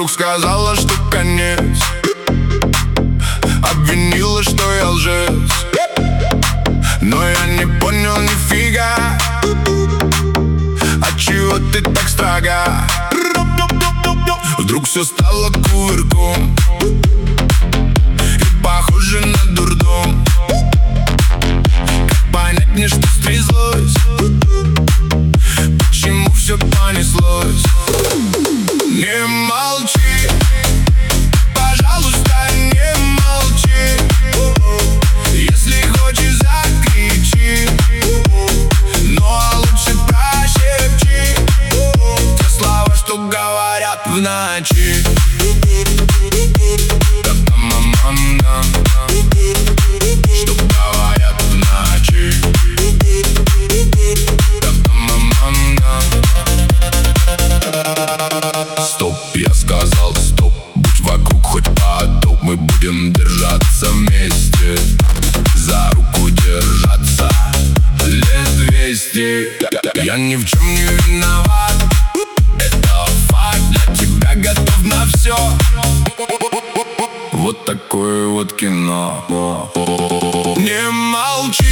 вдруг сказала, что конец. Обвинила, что я лжец. Но я не понял нифига. Отчего ты так строга? Вдруг все стало кувырком и похоже на дурдом. Как понять мне, что стряслось? Почему все понеслось? Не молчи, пожалуйста, не молчи. Если хочешь, закричи, но лучше прошепчи те слова, что говорят в ночи. Что говорят в ночи. Стоп, я сказал стоп. Будь вокруг хоть потоп. Мы будем держаться вместе, за руку держаться лет 200. Я ни в чем не виноват, это факт. Для тебя готов на все. Вот такое вот кино. Не молчи,